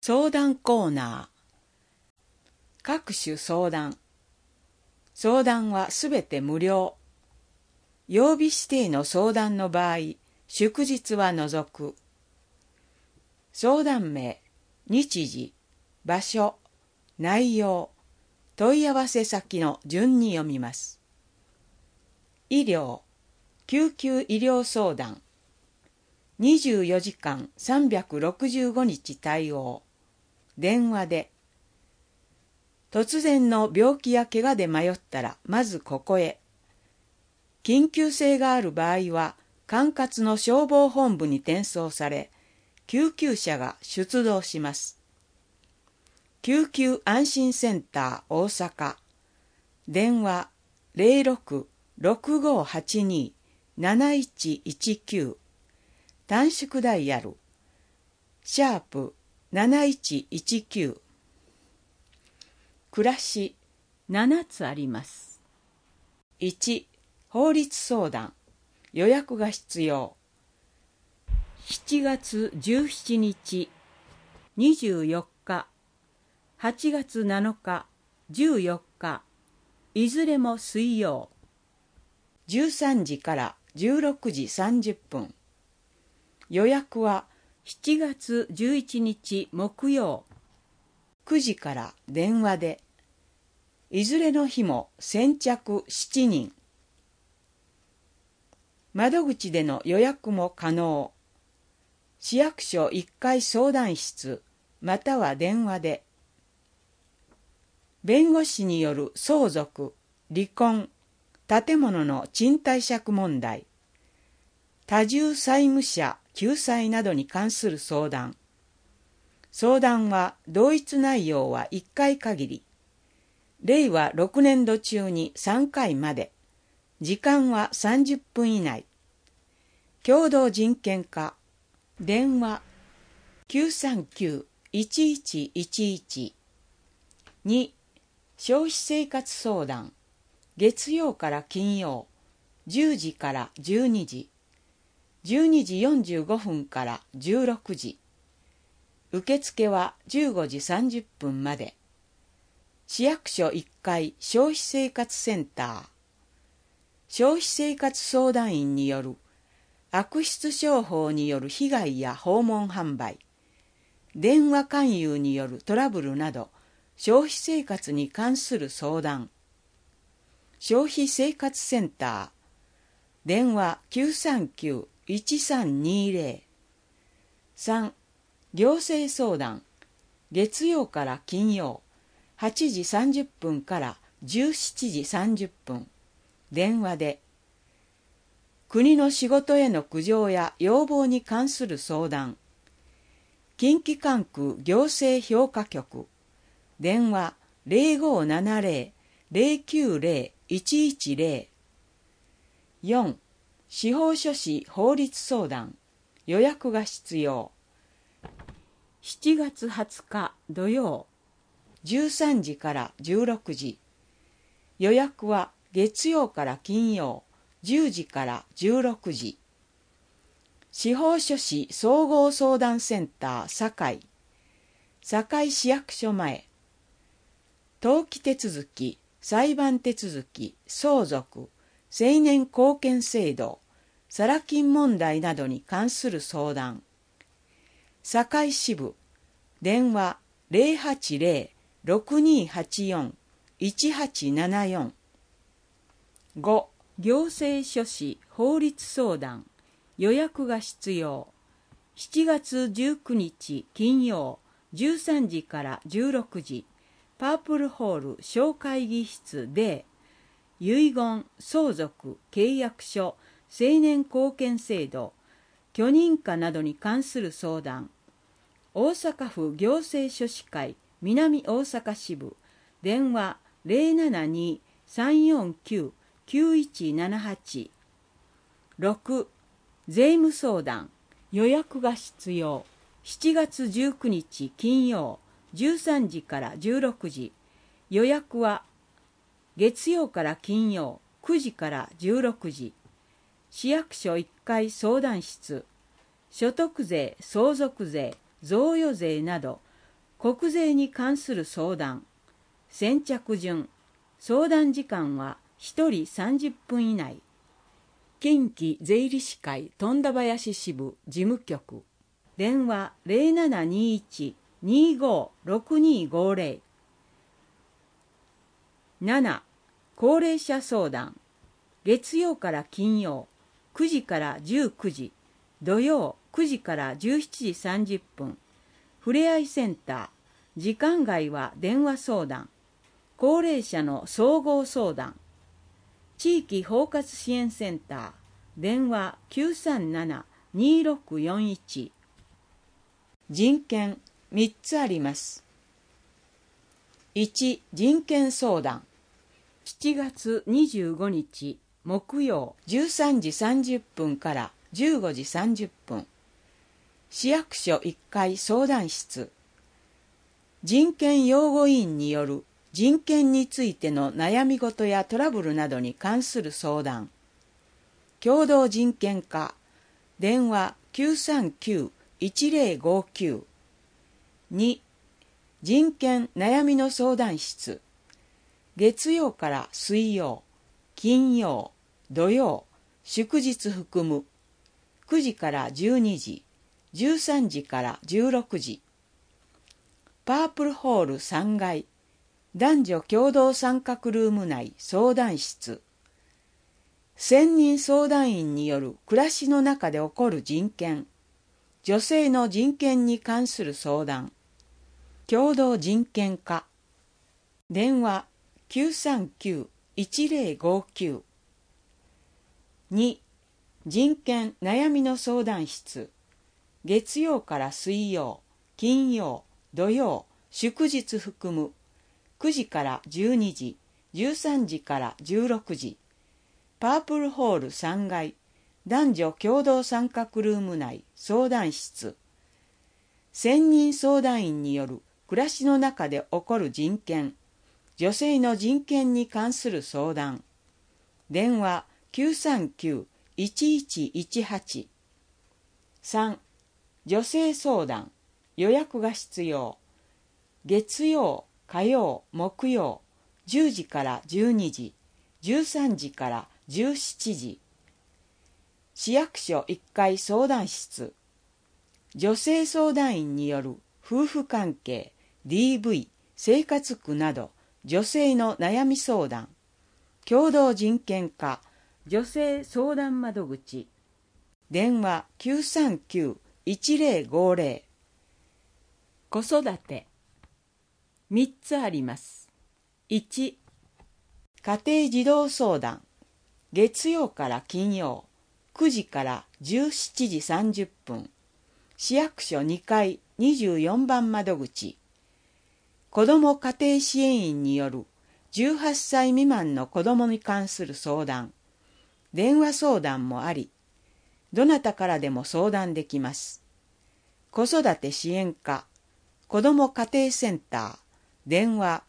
相談コーナー。各種相談。相談はすべて無料。曜日指定の相談の場合、祝日は除く。相談名、日時、場所、内容、問い合わせ先の順に読みます。医療、救急医療相談。24時間365日対応。電話で。突然の病気や怪我で迷ったら、まずここへ。緊急性がある場合は、管轄の消防本部に転送され、救急車が出動します。救急安心センター大阪。電話06-6582-7119。短縮ダイヤル#7119。暮らし7つあります。1、法律相談。予約が必要。7月17日、24日、8月7日、14日、いずれも水曜。13時から16時30分。予約は7月11日木曜。9時から電話で。いずれの日も先着7人。窓口での予約も可能。市役所1階相談室または電話で。弁護士による相続、離婚、建物の賃貸借問題、多重債務者救済などに関する相談。相談は同一内容は1回限り。令和6年度中に3回まで。時間は30分以内。共同人権課。電話939-1111。2、消費生活相談。月曜から金曜、10時から12時。12時45分から16時。受付は15時30分まで。市役所1階消費生活センター。消費生活相談員による悪質商法による被害や訪問販売、電話勧誘によるトラブルなど消費生活に関する相談。消費生活センター。電話939-1320。3、行政相談。月曜から金曜、8時30分から17時30分。電話で。国の仕事への苦情や要望に関する相談。近畿管区行政評価局。電話0570-090-110。4、司法書士法律相談。予約が必要。7月20日土曜、13時から16時。予約は月曜から金曜、10時から16時。司法書士総合相談センター堺。堺市役所前。登記手続き、裁判手続き、相続、成年後見制度、サラ金問題などに関する相談。堺支部。電話080-6284-1874。5、行政書士法律相談。予約が必要。7月19日金曜、13時から16時。パープルホール小会議室で、遺言、相続、契約書、成年後見制度、許認可などに関する相談。大阪府行政書士会南大阪支部。電話072-349-9178。6、税務相談。予約が必要。7月19日金曜、13時から16時。予約は月曜から金曜、9時から16時。市役所1階相談室。所得税、相続税、贈与税など国税に関する相談。先着順。相談時間は1人30分以内。近畿税理士会富田林支部事務局。電話0721-256250。7. 高齢者相談。月曜から金曜9時から19時、土曜9時から17時30分。ふれあいセンター。時間外は電話相談。高齢者の総合相談。地域包括支援センター。電話937-2641。人権3つあります。1. 人権相談。7月25日木曜13時30分から15時30分。市役所1階相談室。人権擁護委員による人権についての悩み事やトラブルなどに関する相談。共同人権課。電話939-1059。2. 人権悩みの相談室。月曜から水曜、金曜、土曜、祝日含む。9時から12時、13時から16時。パープルホール3階、男女共同参画ルーム内相談室。専任相談員による暮らしの中で起こる人権、女性の人権に関する相談。共同人権課。電話939-1059。2. 人権悩みの相談室。月曜から水曜、金曜、土曜、祝日含む。9時から12時、13時から16時。パープルホール3階、男女共同参画ルーム内相談室。専任相談員による暮らしの中で起こる人権、女性の人権に関する相談。電話939-1118。3. 女性相談。予約が必要。月曜、火曜、木曜、10時から12時、13時から17時。市役所1階相談室。女性相談員による夫婦関係、DV、生活苦など、女性の悩み相談。共同人権課、女性相談窓口。電話939-1050。子育て。3つあります。1. 家庭児童相談。月曜から金曜、9時から17時30分。市役所2階24番窓口。子ども家庭支援員による18歳未満の子どもに関する相談。電話相談もあり、どなたからでも相談できます。子育て支援課、子ども家庭センター、電話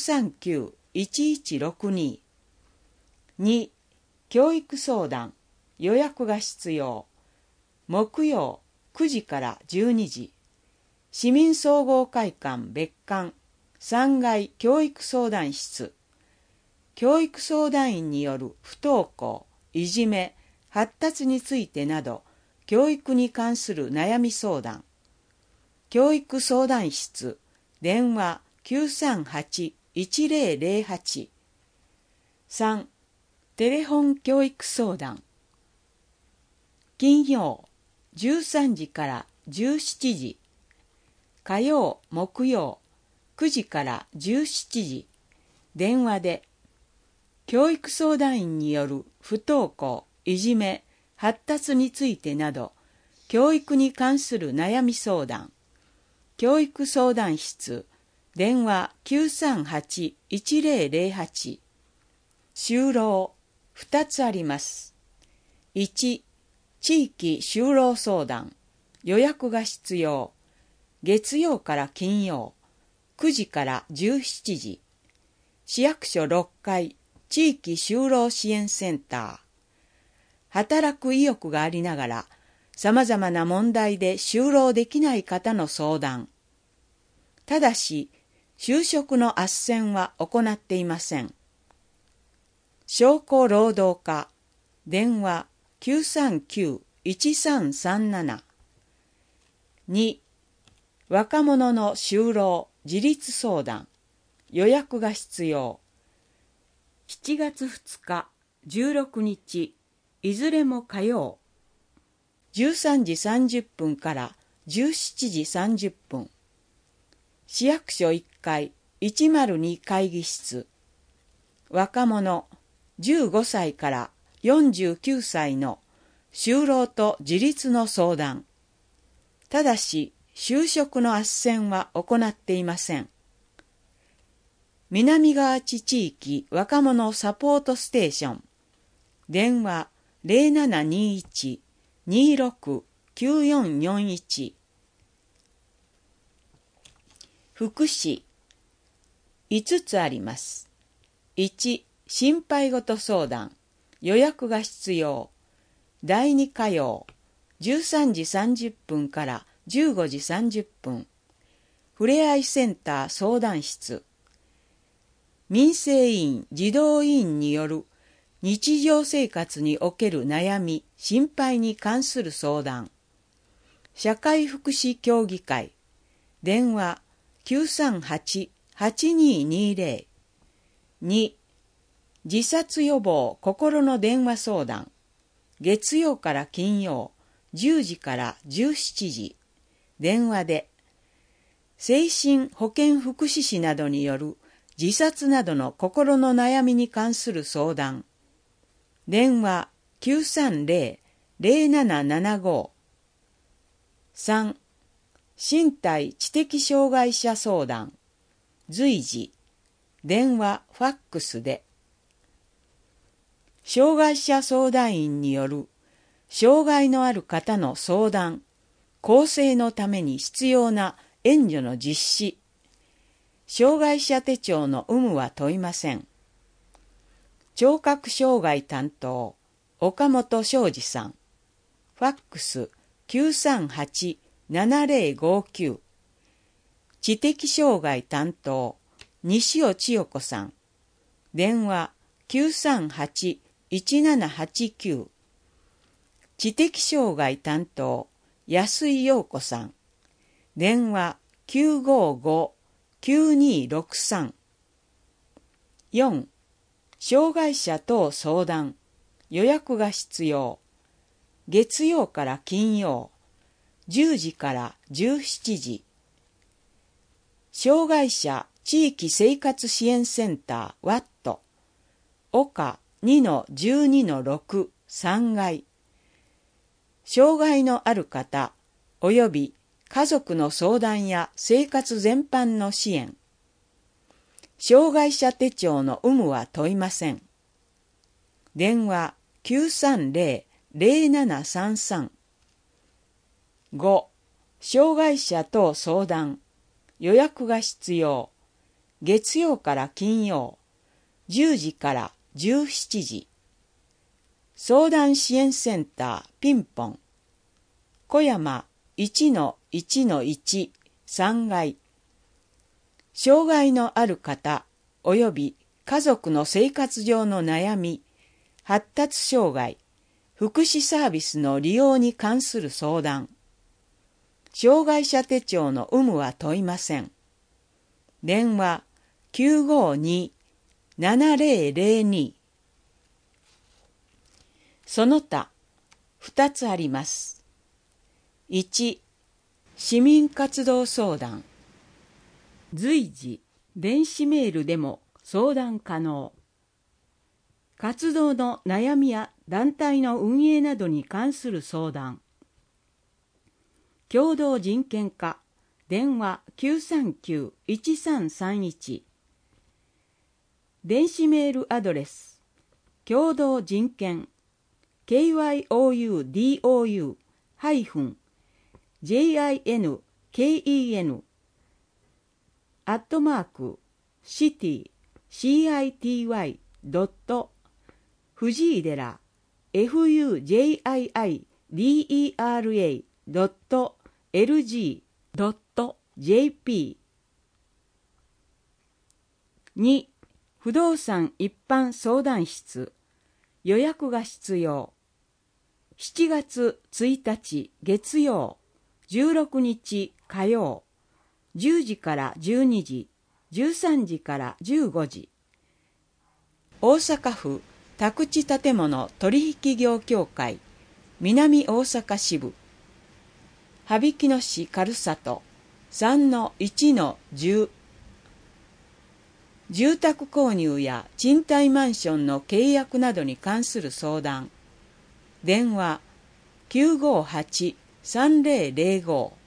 939-1162。2. 教育相談、予約が必要。木曜9時から12時。市民総合会館別館3階教育相談室。教育相談員による不登校、いじめ、発達についてなど、教育に関する悩み相談。教育相談室、電話938-1008。3. テレフォン教育相談。金曜13時から17時。火曜、木曜9時から17時。電話で。教育相談員による不登校、いじめ、発達についてなど、教育に関する悩み相談。教育相談室、電話938-1008。就労、2つあります。1、地域就労相談。予約が必要。月曜から金曜、9時から17時。市役所6階、地域就労支援センター。働く意欲がありながら、様々な問題で就労できない方の相談。 ただし就職の斡旋は行っていません。商工労働課電話 939-1337。 2. 若者の就労自立相談予約が必要。7月2日16日いずれも火曜、13時30分から17時30分。市役所1階102会議室。若者15歳から49歳の就労と自立の相談。ただし就職の斡旋は行っていません。南河内地域若者サポートステーション電話 0721-26-9441。 福祉5つあります。1. 心配事相談予約が必要。第2火曜13時30分から15時30分。ふれあいセンター相談室。民生委員児童委員による日常生活における悩み心配に関する相談。社会福祉協議会電話 938-8220。 2. 自殺予防心の電話相談月曜から金曜10時から17時。電話で精神保健福祉士などによる自殺などの心の悩みに関する相談。電話 930-0775。 3. 身体知的障害者相談随時電話ファックスで。障害者相談員による障害のある方の相談更生のために必要な援助の実施。障害者手帳の有無は問いません。聴覚障害担当岡本昌司さん。ファックス 938-7059。 知的障害担当西尾千代子さん。電話 938-1789。 知的障害担当安井陽子さん。電話 955-9263。 4. 障害者等相談予約が必要。月曜から金曜10時から17時。障害者地域生活支援センターワット岡 2-12-6 3階。障害のある方および家族の相談や生活全般の支援。障害者手帳の有無は問いません。電話 930-0733。 5. 障害者等相談予約が必要。月曜から金曜10時から17時。相談支援センターピンポン小山 1-1-1 3階。障害のある方および家族の生活上の悩み、発達障害、福祉サービスの利用に関する相談。障害者手帳の有無は問いません。電話 952-7002。 その他2つあります。1. 市民活動相談随時電子メールでも相談可能。活動の悩みや団体の運営などに関する相談。共同人権課電話 939-1331。 電子メールアドレス共同人権 kyou-jin-ken@city.fujidera fujidera.lg.jp 2、不動産一般相談室、予約が必要。7月1日月曜、16日火曜、10時から12時、13時から15時。大阪府宅地建物取引業協会南大阪支部、羽曳野市軽里 3-1-10。住宅購入や賃貸マンションの契約などに関する相談。電話 958-3005